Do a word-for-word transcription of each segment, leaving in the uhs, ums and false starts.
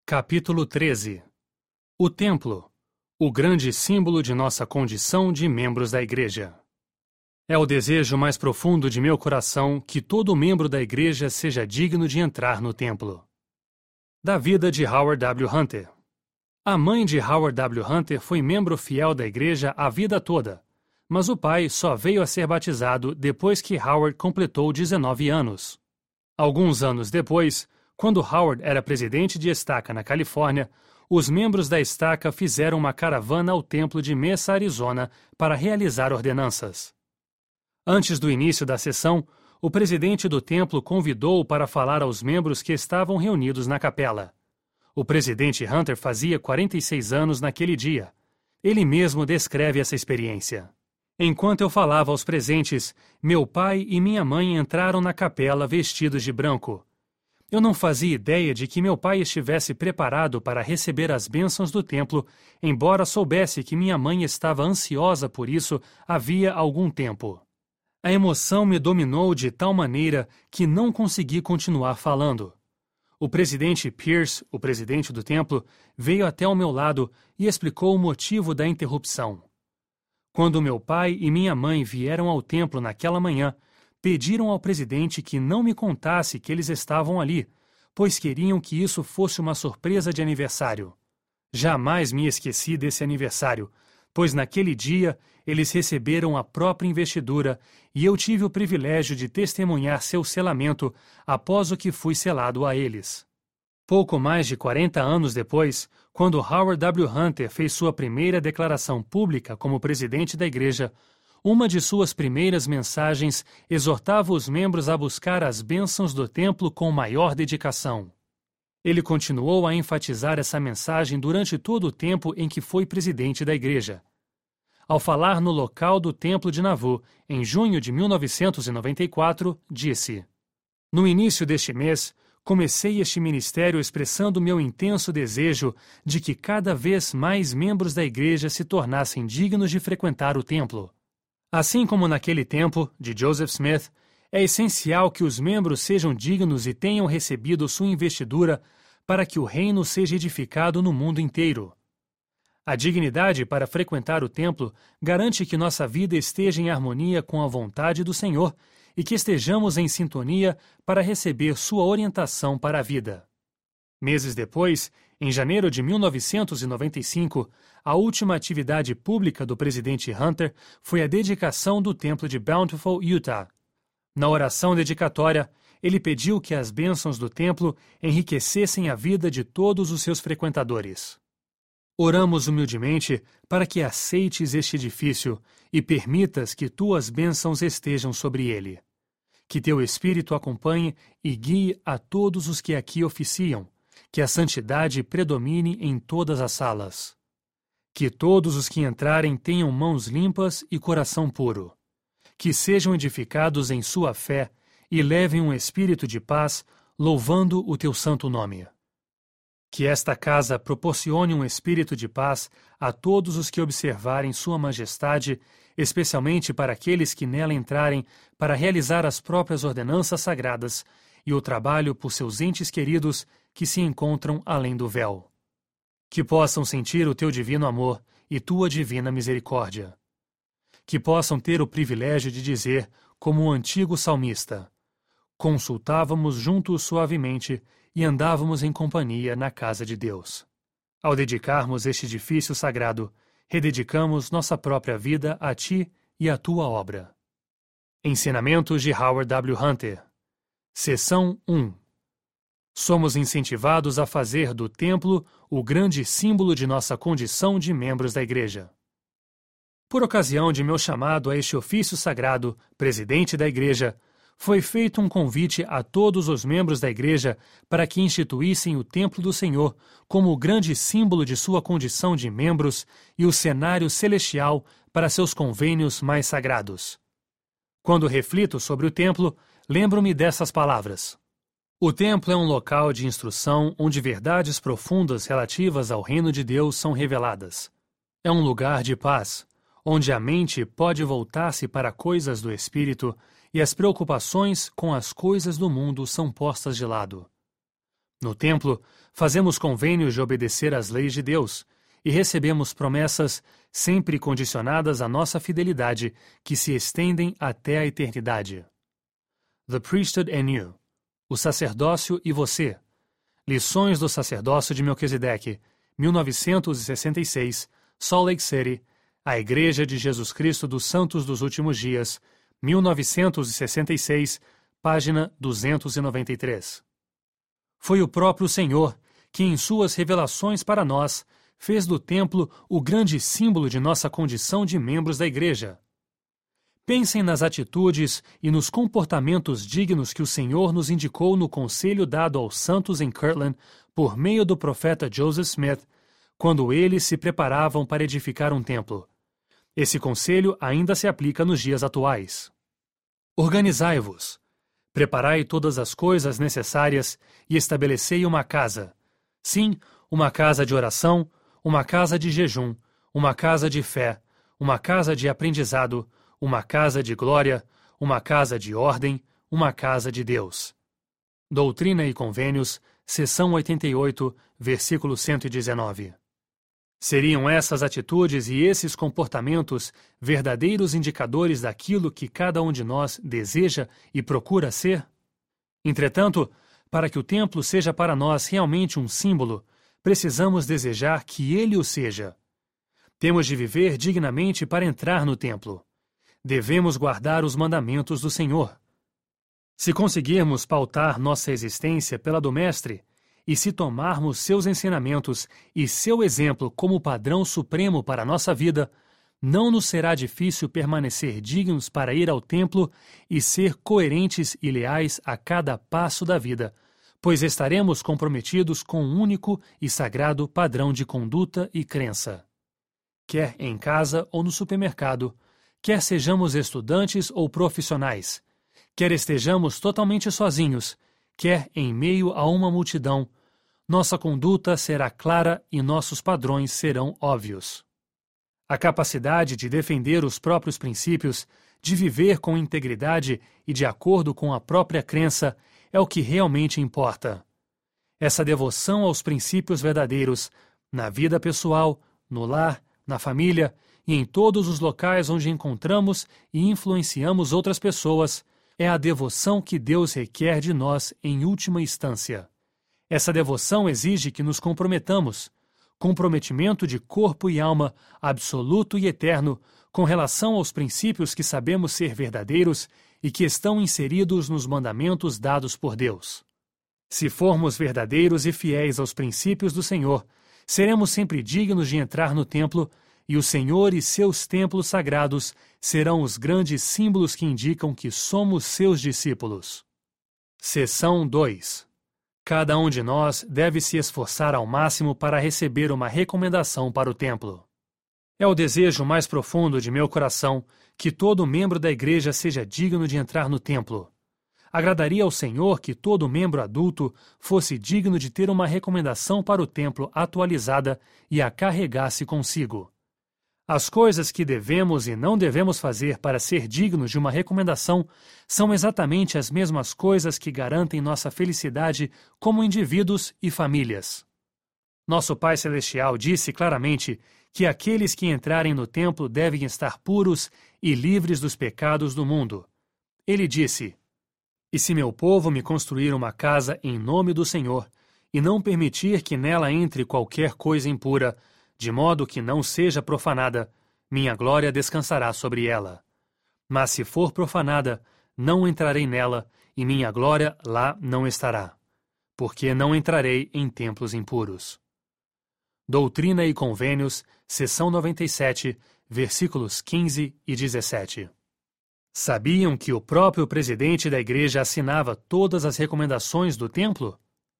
Capítulo treze. O Templo, o grande símbolo de nossa condição de membros da Igreja. É o desejo mais profundo de meu coração que todo membro da Igreja seja digno de entrar no Templo. Da vida de Howard W. Hunter. A mãe de Howard W. Hunter foi membro fiel da Igreja a vida toda, mas o pai só veio a ser batizado depois que Howard completou dezenove anos. Alguns anos depois, quando Howard era presidente de estaca na Califórnia, os membros da estaca fizeram uma caravana ao templo de Mesa, Arizona, para realizar ordenanças. Antes do início da sessão, o presidente do templo convidou-o para falar aos membros que estavam reunidos na capela. O presidente Hunter fazia quarenta e seis anos naquele dia. Ele mesmo descreve essa experiência. Enquanto eu falava aos presentes, meu pai e minha mãe entraram na capela vestidos de branco. Eu não fazia ideia de que meu pai estivesse preparado para receber as bênçãos do templo, embora soubesse que minha mãe estava ansiosa por isso havia algum tempo. A emoção me dominou de tal maneira que não consegui continuar falando. O presidente Pierce, o presidente do templo, veio até ao meu lado e explicou o motivo da interrupção. Quando meu pai e minha mãe vieram ao templo naquela manhã, pediram ao presidente que não me contasse que eles estavam ali, pois queriam que isso fosse uma surpresa de aniversário. Jamais me esqueci desse aniversário, pois naquele dia eles receberam a própria investidura e eu tive o privilégio de testemunhar seu selamento após o que fui selado a eles. Pouco mais de quarenta anos depois, quando Howard W. Hunter fez sua primeira declaração pública como presidente da igreja, uma de suas primeiras mensagens exortava os membros a buscar as bênçãos do templo com maior dedicação. Ele continuou a enfatizar essa mensagem durante todo o tempo em que foi presidente da igreja. Ao falar no local do templo de Nauvoo, em junho de mil novecentos e noventa e quatro, disse: "No início deste mês, comecei este ministério expressando meu intenso desejo de que cada vez mais membros da igreja se tornassem dignos de frequentar o templo. Assim como naquele tempo, de Joseph Smith, é essencial que os membros sejam dignos e tenham recebido sua investidura para que o reino seja edificado no mundo inteiro. A dignidade para frequentar o templo garante que nossa vida esteja em harmonia com a vontade do Senhor e que estejamos em sintonia para receber sua orientação para a vida." Meses depois, em janeiro de mil novecentos e noventa e cinco, a última atividade pública do presidente Hunter foi a dedicação do templo de Bountiful, Utah. Na oração dedicatória, ele pediu que as bênçãos do templo enriquecessem a vida de todos os seus frequentadores. Oramos humildemente para que aceites este edifício e permitas que tuas bênçãos estejam sobre ele. Que teu Espírito acompanhe e guie a todos os que aqui oficiam, que a santidade predomine em todas as salas. Que todos os que entrarem tenham mãos limpas e coração puro. Que sejam edificados em sua fé e levem um espírito de paz, louvando o teu santo nome. Que esta casa proporcione um espírito de paz a todos os que observarem sua majestade, especialmente para aqueles que nela entrarem para realizar as próprias ordenanças sagradas e o trabalho por seus entes queridos que se encontram além do véu. Que possam sentir o teu divino amor e tua divina misericórdia. Que possam ter o privilégio de dizer, como o antigo salmista: "Consultávamos juntos suavemente e andávamos em companhia na casa de Deus." Ao dedicarmos este edifício sagrado, rededicamos nossa própria vida a ti e à tua obra. Ensinamentos de Howard W. Hunter. Seção um. Somos incentivados a fazer do templo o grande símbolo de nossa condição de membros da igreja. Por ocasião de meu chamado a este ofício sagrado, presidente da igreja, foi feito um convite a todos os membros da igreja para que instituíssem o templo do Senhor como o grande símbolo de sua condição de membros e o cenário celestial para seus convênios mais sagrados. Quando reflito sobre o templo, lembro-me dessas palavras. O templo é um local de instrução onde verdades profundas relativas ao reino de Deus são reveladas. É um lugar de paz, onde a mente pode voltar-se para coisas do espírito e as preocupações com as coisas do mundo são postas de lado. No templo, fazemos convênios de obedecer às leis de Deus e recebemos promessas sempre condicionadas à nossa fidelidade, que se estendem até a eternidade. The Priesthood and You. O Sacerdócio e Você. Lições do Sacerdócio de Melquisedeque, mil novecentos e sessenta e seis, Salt Lake City, A Igreja de Jesus Cristo dos Santos dos Últimos Dias, mil novecentos e sessenta e seis, página duzentos e noventa e três. Foi o próprio Senhor que, em suas revelações para nós, fez do templo o grande símbolo de nossa condição de membros da Igreja. Pensem nas atitudes e nos comportamentos dignos que o Senhor nos indicou no conselho dado aos santos em Kirtland por meio do profeta Joseph Smith, quando eles se preparavam para edificar um templo. Esse conselho ainda se aplica nos dias atuais. Organizai-vos. Preparai todas as coisas necessárias e estabelecei uma casa. Sim, uma casa de oração, uma casa de jejum, uma casa de fé, uma casa de aprendizado, uma casa de glória, uma casa de ordem, uma casa de Deus. Doutrina e Convênios, seção oitenta e oito, versículo cento e dezenove. Seriam essas atitudes e esses comportamentos verdadeiros indicadores daquilo que cada um de nós deseja e procura ser? Entretanto, para que o templo seja para nós realmente um símbolo, precisamos desejar que ele o seja. Temos de viver dignamente para entrar no templo. Devemos guardar os mandamentos do Senhor. Se conseguirmos pautar nossa existência pela do Mestre, e se tomarmos seus ensinamentos e seu exemplo como padrão supremo para a nossa vida, não nos será difícil permanecer dignos para ir ao templo e ser coerentes e leais a cada passo da vida, pois estaremos comprometidos com um único e sagrado padrão de conduta e crença. Quer em casa ou no supermercado, quer sejamos estudantes ou profissionais, quer estejamos totalmente sozinhos, quer em meio a uma multidão, nossa conduta será clara e nossos padrões serão óbvios. A capacidade de defender os próprios princípios, de viver com integridade e de acordo com a própria crença é o que realmente importa. Essa devoção aos princípios verdadeiros, na vida pessoal, no lar, na família e em todos os locais onde encontramos e influenciamos outras pessoas, é a devoção que Deus requer de nós em última instância. Essa devoção exige que nos comprometamos, comprometimento de corpo e alma, absoluto e eterno, com relação aos princípios que sabemos ser verdadeiros e que estão inseridos nos mandamentos dados por Deus. Se formos verdadeiros e fiéis aos princípios do Senhor, seremos sempre dignos de entrar no templo, e o Senhor e seus templos sagrados serão os grandes símbolos que indicam que somos seus discípulos. Seção dois. Cada um de nós deve se esforçar ao máximo para receber uma recomendação para o templo. É o desejo mais profundo de meu coração que todo membro da igreja seja digno de entrar no templo. Agradaria ao Senhor que todo membro adulto fosse digno de ter uma recomendação para o templo atualizada e a carregasse consigo. As coisas que devemos e não devemos fazer para ser dignos de uma recomendação são exatamente as mesmas coisas que garantem nossa felicidade como indivíduos e famílias. Nosso Pai Celestial disse claramente que aqueles que entrarem no templo devem estar puros e livres dos pecados do mundo. Ele disse: "E se meu povo me construir uma casa em nome do Senhor, e não permitir que nela entre qualquer coisa impura, de modo que não seja profanada, minha glória descansará sobre ela. Mas se for profanada, não entrarei nela, e minha glória lá não estará, porque não entrarei em templos impuros." Doutrina e Convênios, seção noventa e sete, versículos quinze e dezessete. Sabiam que o próprio presidente da igreja assinava todas as recomendações do templo?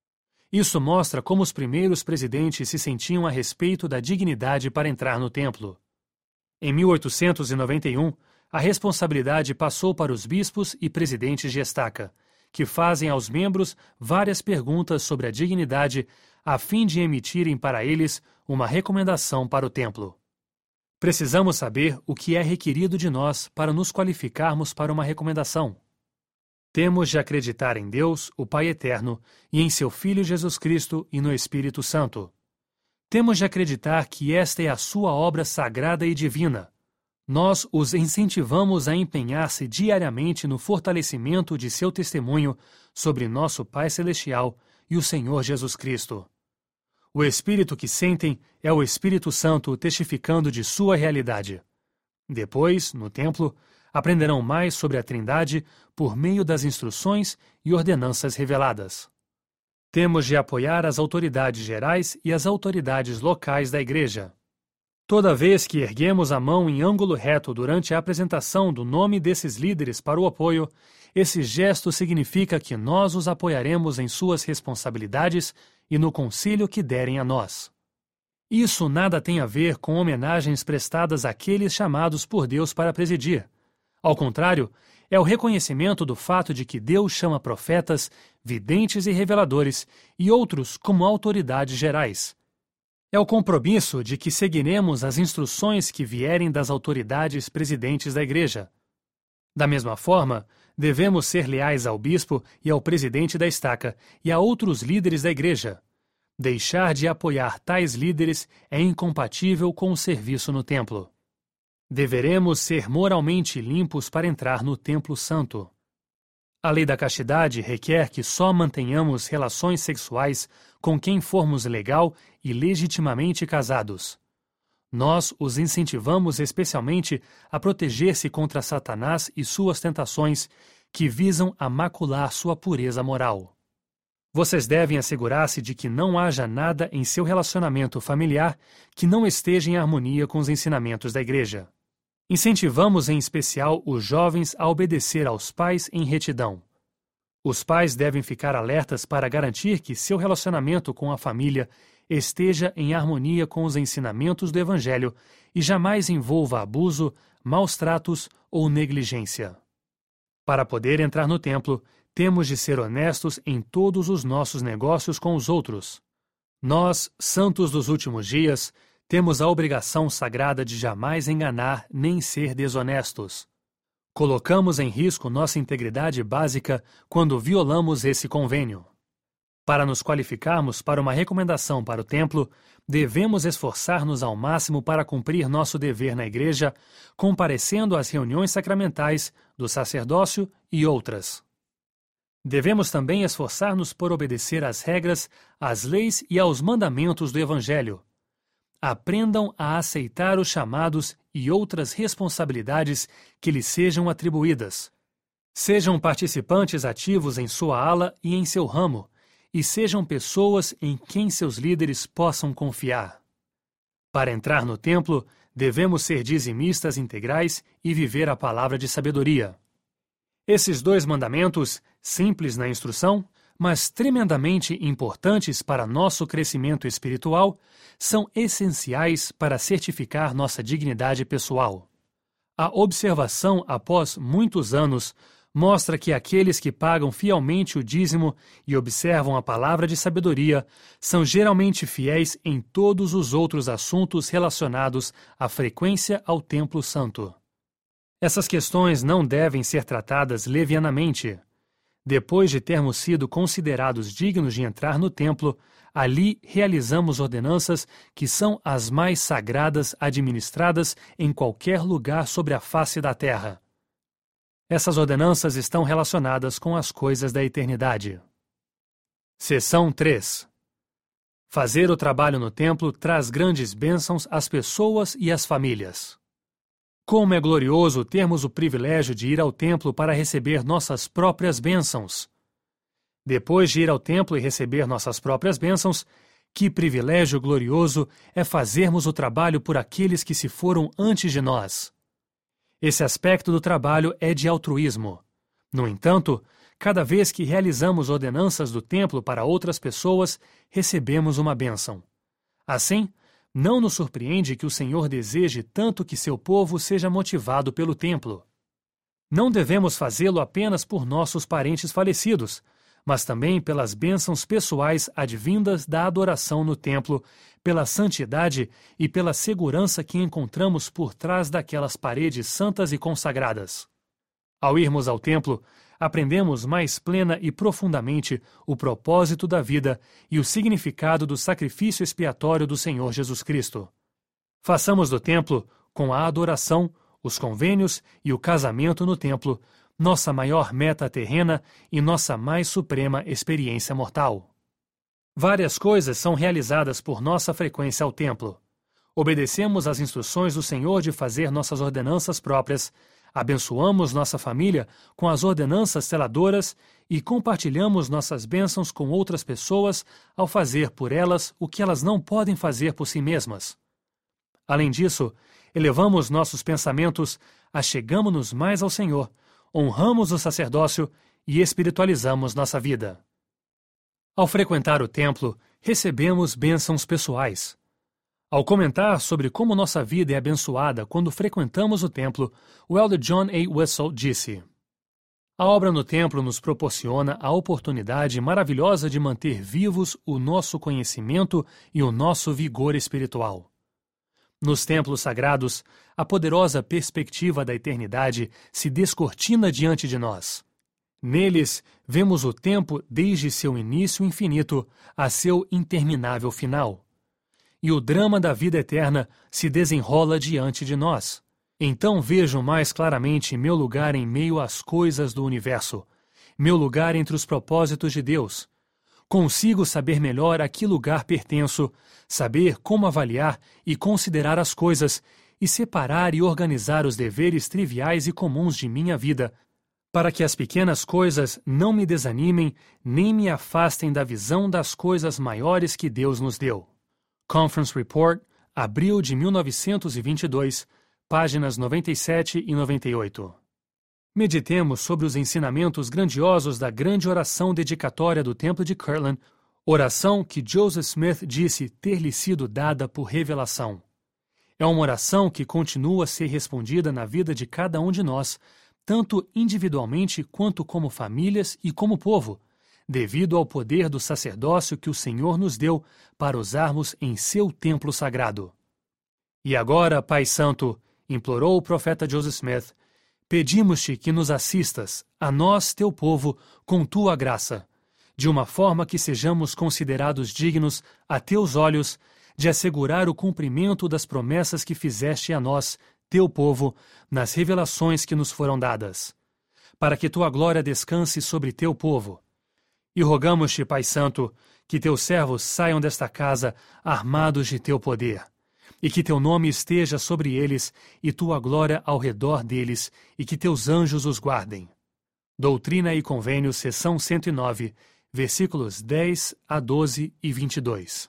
Isso mostra como os primeiros presidentes se sentiam a respeito da dignidade para entrar no templo. Em mil oitocentos e noventa e um, a responsabilidade passou para os bispos e presidentes de estaca, que fazem aos membros várias perguntas sobre a dignidade a fim de emitirem para eles uma recomendação para o templo. Precisamos saber o que é requerido de nós para nos qualificarmos para uma recomendação. Temos de acreditar em Deus, o Pai Eterno, e em seu Filho Jesus Cristo e no Espírito Santo. Temos de acreditar que esta é a sua obra sagrada e divina. Nós os incentivamos a empenhar-se diariamente no fortalecimento de seu testemunho sobre nosso Pai Celestial e o Senhor Jesus Cristo. O Espírito que sentem é o Espírito Santo testificando de sua realidade. Depois, no templo, aprenderão mais sobre a Trindade por meio das instruções e ordenanças reveladas. Temos de apoiar as autoridades gerais e as autoridades locais da Igreja. Toda vez que erguemos a mão em ângulo reto durante a apresentação do nome desses líderes para o apoio, esse gesto significa que nós os apoiaremos em suas responsabilidades e no conselho que derem a nós. Isso nada tem a ver com homenagens prestadas àqueles chamados por Deus para presidir. Ao contrário, é o reconhecimento do fato de que Deus chama profetas, videntes e reveladores e outros como autoridades gerais. É o compromisso de que seguiremos as instruções que vierem das autoridades presidentes da Igreja. Da mesma forma, devemos ser leais ao bispo e ao presidente da estaca e a outros líderes da Igreja. Deixar de apoiar tais líderes é incompatível com o serviço no templo. Deveremos ser moralmente limpos para entrar no templo santo. A lei da castidade requer que só mantenhamos relações sexuais com quem formos legal e legitimamente casados. Nós os incentivamos especialmente a proteger-se contra Satanás e suas tentações que visam a macular sua pureza moral. Vocês devem assegurar-se de que não haja nada em seu relacionamento familiar que não esteja em harmonia com os ensinamentos da Igreja. Incentivamos em especial os jovens a obedecer aos pais em retidão. Os pais devem ficar alertas para garantir que seu relacionamento com a família esteja em harmonia com os ensinamentos do Evangelho e jamais envolva abuso, maus tratos ou negligência. Para poder entrar no templo, temos de ser honestos em todos os nossos negócios com os outros. Nós, santos dos últimos dias, temos a obrigação sagrada de jamais enganar nem ser desonestos. Colocamos em risco nossa integridade básica quando violamos esse convênio. Para nos qualificarmos para uma recomendação para o templo, devemos esforçar-nos ao máximo para cumprir nosso dever na Igreja, comparecendo às reuniões sacramentais, do sacerdócio e outras. Devemos também esforçar-nos por obedecer às regras, às leis e aos mandamentos do Evangelho. Aprendam a aceitar os chamados e outras responsabilidades que lhes sejam atribuídas. Sejam participantes ativos em sua ala e em seu ramo, e sejam pessoas em quem seus líderes possam confiar. Para entrar no templo, devemos ser dizimistas integrais e viver a palavra de sabedoria. Esses dois mandamentos, simples na instrução, mas tremendamente importantes para nosso crescimento espiritual, são essenciais para certificar nossa dignidade pessoal. A observação após muitos anos mostra que aqueles que pagam fielmente o dízimo e observam a palavra de sabedoria são geralmente fiéis em todos os outros assuntos relacionados à frequência ao templo santo. Essas questões não devem ser tratadas levianamente. Depois de termos sido considerados dignos de entrar no templo, ali realizamos ordenanças que são as mais sagradas administradas em qualquer lugar sobre a face da terra. Essas ordenanças estão relacionadas com as coisas da eternidade. Seção três. Fazer o trabalho no templo traz grandes bênçãos às pessoas e às famílias. Como é glorioso termos o privilégio de ir ao templo para receber nossas próprias bênçãos. Depois de ir ao templo e receber nossas próprias bênçãos, que privilégio glorioso é fazermos o trabalho por aqueles que se foram antes de nós. Esse aspecto do trabalho é de altruísmo. No entanto, cada vez que realizamos ordenanças do templo para outras pessoas, recebemos uma bênção. Assim, não nos surpreende que o Senhor deseje tanto que seu povo seja motivado pelo templo. Não devemos fazê-lo apenas por nossos parentes falecidos, mas também pelas bênçãos pessoais advindas da adoração no templo, pela santidade e pela segurança que encontramos por trás daquelas paredes santas e consagradas. Ao irmos ao templo, aprendemos mais plena e profundamente o propósito da vida e o significado do sacrifício expiatório do Senhor Jesus Cristo. Façamos do templo, com a adoração, os convênios e o casamento no templo, nossa maior meta terrena e nossa mais suprema experiência mortal. Várias coisas são realizadas por nossa frequência ao templo. Obedecemos às instruções do Senhor de fazer nossas ordenanças próprias, abençoamos nossa família com as ordenanças seladoras e compartilhamos nossas bênçãos com outras pessoas ao fazer por elas o que elas não podem fazer por si mesmas. Além disso, elevamos nossos pensamentos, achegamo-nos mais ao Senhor, honramos o sacerdócio e espiritualizamos nossa vida. Ao frequentar o templo, recebemos bênçãos pessoais. Ao comentar sobre como nossa vida é abençoada quando frequentamos o templo, o elder John A. Wessel disse: "A obra no templo nos proporciona a oportunidade maravilhosa de manter vivos o nosso conhecimento e o nosso vigor espiritual. Nos templos sagrados, a poderosa perspectiva da eternidade se descortina diante de nós. Neles, vemos o tempo desde seu início infinito a seu interminável final. E o drama da vida eterna se desenrola diante de nós. Então vejo mais claramente meu lugar em meio às coisas do universo, meu lugar entre os propósitos de Deus. Consigo saber melhor a que lugar pertenço, saber como avaliar e considerar as coisas, e separar e organizar os deveres triviais e comuns de minha vida, para que as pequenas coisas não me desanimem nem me afastem da visão das coisas maiores que Deus nos deu." Conference Report, abril de mil novecentos e vinte e dois, páginas noventa e sete e noventa e oito. Meditemos sobre os ensinamentos grandiosos da grande oração dedicatória do Templo de Kirtland, oração que Joseph Smith disse ter lhe sido dada por revelação. É uma oração que continua a ser respondida na vida de cada um de nós, tanto individualmente quanto como famílias e como povo, devido ao poder do sacerdócio que o Senhor nos deu para usarmos em seu templo sagrado. "E agora, Pai Santo", implorou o profeta Joseph Smith, "pedimos-te que nos assistas, a nós, teu povo, com tua graça, de uma forma que sejamos considerados dignos, a teus olhos, de assegurar o cumprimento das promessas que fizeste a nós, teu povo, nas revelações que nos foram dadas, para que tua glória descanse sobre teu povo. E rogamos-te, Pai Santo, que teus servos saiam desta casa armados de teu poder, e que teu nome esteja sobre eles e tua glória ao redor deles, e que teus anjos os guardem." Doutrina e Convênios, seção cento e nove, versículos dez a doze e vinte e dois.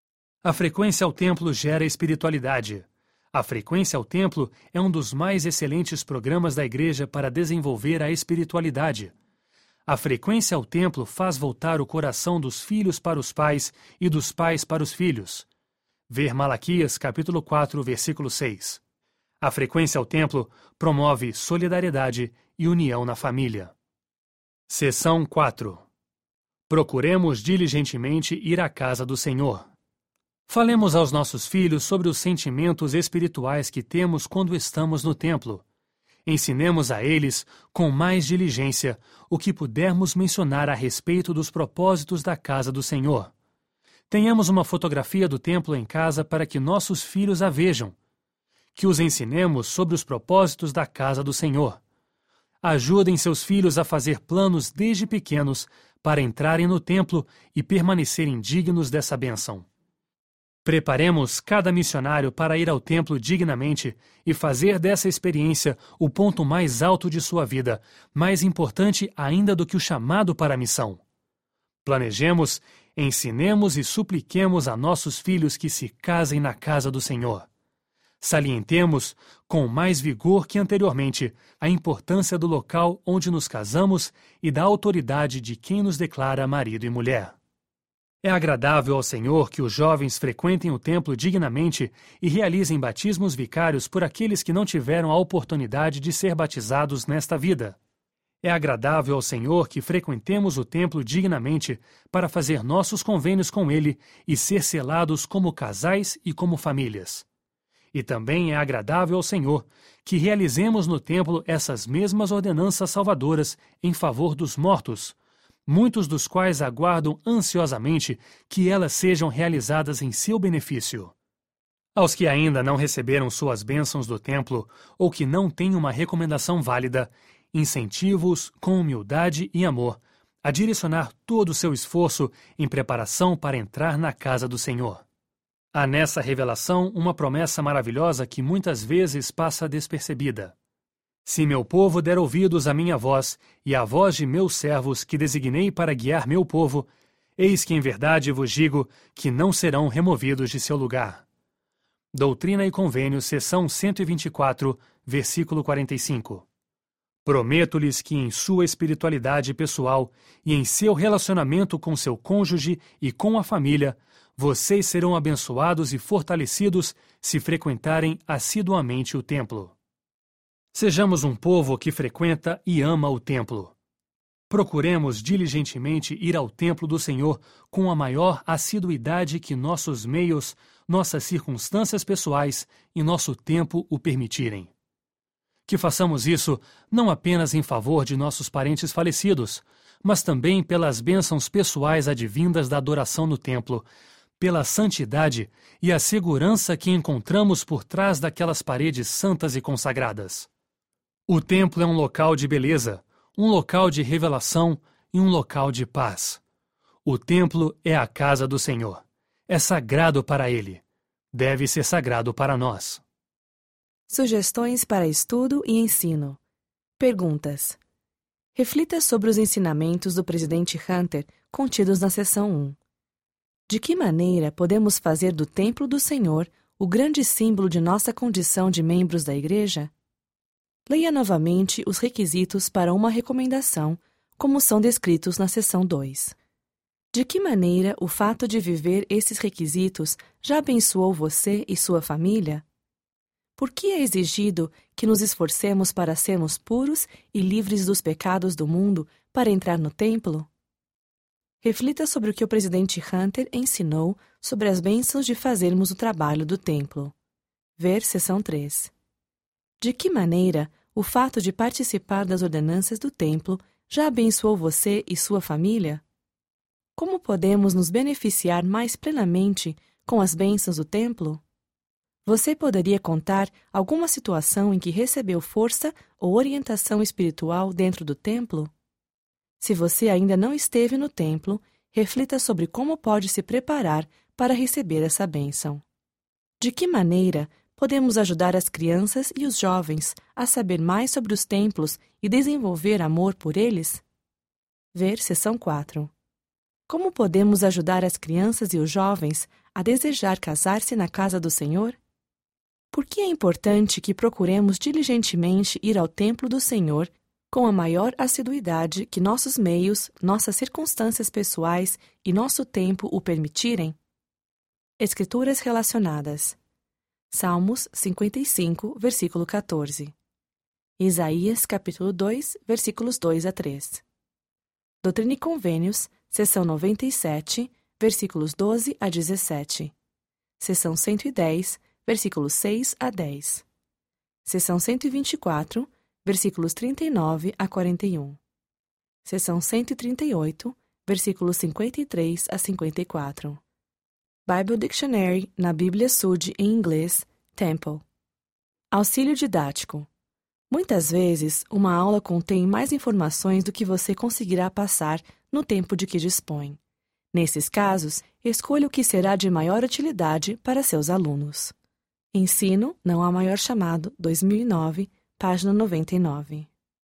A frequência ao templo gera espiritualidade. A frequência ao templo é um dos mais excelentes programas da Igreja para desenvolver a espiritualidade. A frequência ao templo faz voltar o coração dos filhos para os pais e dos pais para os filhos. Ver Malaquias, capítulo quatro, versículo seis. A frequência ao templo promove solidariedade e união na família. Seção quatro. Procuremos diligentemente ir à casa do Senhor. Falemos aos nossos filhos sobre os sentimentos espirituais que temos quando estamos no templo. Ensinemos a eles, com mais diligência, o que pudermos mencionar a respeito dos propósitos da casa do Senhor. Tenhamos uma fotografia do templo em casa para que nossos filhos a vejam. Que os ensinemos sobre os propósitos da casa do Senhor. Ajudem seus filhos a fazer planos desde pequenos para entrarem no templo e permanecerem dignos dessa bênção. Preparemos cada missionário para ir ao templo dignamente e fazer dessa experiência o ponto mais alto de sua vida, mais importante ainda do que o chamado para a missão. Planejemos, ensinemos e supliquemos a nossos filhos que se casem na casa do Senhor. Salientemos, com mais vigor que anteriormente, a importância do local onde nos casamos e da autoridade de quem nos declara marido e mulher. É agradável ao Senhor que os jovens frequentem o templo dignamente e realizem batismos vicários por aqueles que não tiveram a oportunidade de ser batizados nesta vida. É agradável ao Senhor que frequentemos o templo dignamente para fazer nossos convênios com Ele e ser selados como casais e como famílias. E também é agradável ao Senhor que realizemos no templo essas mesmas ordenanças salvadoras em favor dos mortos, muitos dos quais aguardam ansiosamente que elas sejam realizadas em seu benefício. Aos que ainda não receberam suas bênçãos do templo ou que não têm uma recomendação válida, incentivo-os com humildade e amor a direcionar todo o seu esforço em preparação para entrar na casa do Senhor. Há nessa revelação uma promessa maravilhosa que muitas vezes passa despercebida. Se meu povo der ouvidos à minha voz e à voz de meus servos que designei para guiar meu povo, eis que em verdade vos digo que não serão removidos de seu lugar. Doutrina e Convênios, seção cento e vinte e quatro, versículo quarenta e cinco. Prometo-lhes que em sua espiritualidade pessoal e em seu relacionamento com seu cônjuge e com a família, vocês serão abençoados e fortalecidos se frequentarem assiduamente o templo. Sejamos um povo que frequenta e ama o templo. Procuremos diligentemente ir ao templo do Senhor com a maior assiduidade que nossos meios, nossas circunstâncias pessoais e nosso tempo o permitirem. Que façamos isso não apenas em favor de nossos parentes falecidos, mas também pelas bênçãos pessoais advindas da adoração no templo, pela santidade e a segurança que encontramos por trás daquelas paredes santas e consagradas. O templo é um local de beleza, um local de revelação e um local de paz. O templo é a casa do Senhor. É sagrado para Ele. Deve ser sagrado para nós. Sugestões para estudo e ensino. Perguntas. Reflita sobre os ensinamentos do presidente Hunter contidos na seção um. De que maneira podemos fazer do templo do Senhor o grande símbolo de nossa condição de membros da Igreja? Leia novamente os requisitos para uma recomendação, como são descritos na seção dois. De que maneira o fato de viver esses requisitos já abençoou você e sua família? Por que é exigido que nos esforcemos para sermos puros e livres dos pecados do mundo para entrar no templo? Reflita sobre o que o presidente Hunter ensinou sobre as bênçãos de fazermos o trabalho do templo. Ver seção três. De que maneira o fato de participar das ordenanças do templo já abençoou você e sua família? Como podemos nos beneficiar mais plenamente com as bênçãos do templo? Você poderia contar alguma situação em que recebeu força ou orientação espiritual dentro do templo? Se você ainda não esteve no templo, reflita sobre como pode se preparar para receber essa bênção. De que maneira podemos ajudar as crianças e os jovens a saber mais sobre os templos e desenvolver amor por eles? Ver seção quatro. Como podemos ajudar as crianças e os jovens a desejar casar-se na casa do Senhor? Por que é importante que procuremos diligentemente ir ao templo do Senhor com a maior assiduidade que nossos meios, nossas circunstâncias pessoais e nosso tempo o permitirem? Escrituras relacionadas. Salmos cinquenta e cinco, versículo quatorze. Isaías, capítulo dois, versículos dois a três. Doutrina e Convênios, seção noventa e sete, versículos doze a dezessete. Seção cento e dez, versículos seis a dez. Seção cento e vinte e quatro, versículos trinta e nove a quarenta e um. Seção cento e trinta e oito, versículos cinquenta e três a cinquenta e quatro. Bible Dictionary, na Bíblia Sud em inglês, Temple. Auxílio didático. Muitas vezes, uma aula contém mais informações do que você conseguirá passar no tempo de que dispõe. Nesses casos, escolha o que será de maior utilidade para seus alunos. Ensino, não há maior chamado, dois mil e nove, página noventa e nove.